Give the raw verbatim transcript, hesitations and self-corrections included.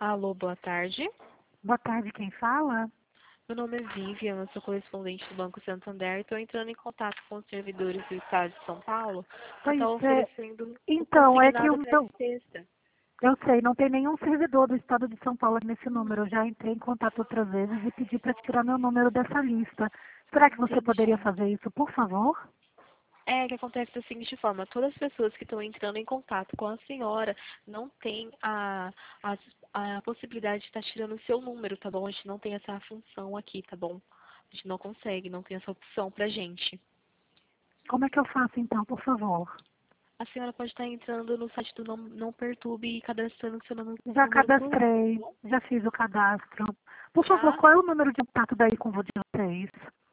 Alô, boa tarde. Boa tarde, quem fala? Meu nome é Vivian, eu sou correspondente do Banco Santander e estou entrando em contato com os servidores do Estado de São Paulo para Pois estar é. oferecendo o Então, é que consignado o até meu... sexta. Eu sei, não tem nenhum servidor do estado de São Paulo nesse número. Eu já entrei em contato outras vezes e pedi para tirar meu número dessa lista. Será que você poderia Entendi. fazer isso, por favor? É que acontece da seguinte forma, todas as pessoas que estão entrando em contato com a senhora não têm a, a, a possibilidade de estar tirando o seu número, tá bom? A gente não tem essa função aqui, tá bom? A gente não consegue, não tem essa opção pra gente. Como é que eu faço então, por favor? A senhora pode estar entrando no site do Não, Não Perturbe e cadastrando o seu nome- Já número por lá, tá cadastrei, bom? já fiz o cadastro. Por favor, Já? qual é o número de contato daí com vocês?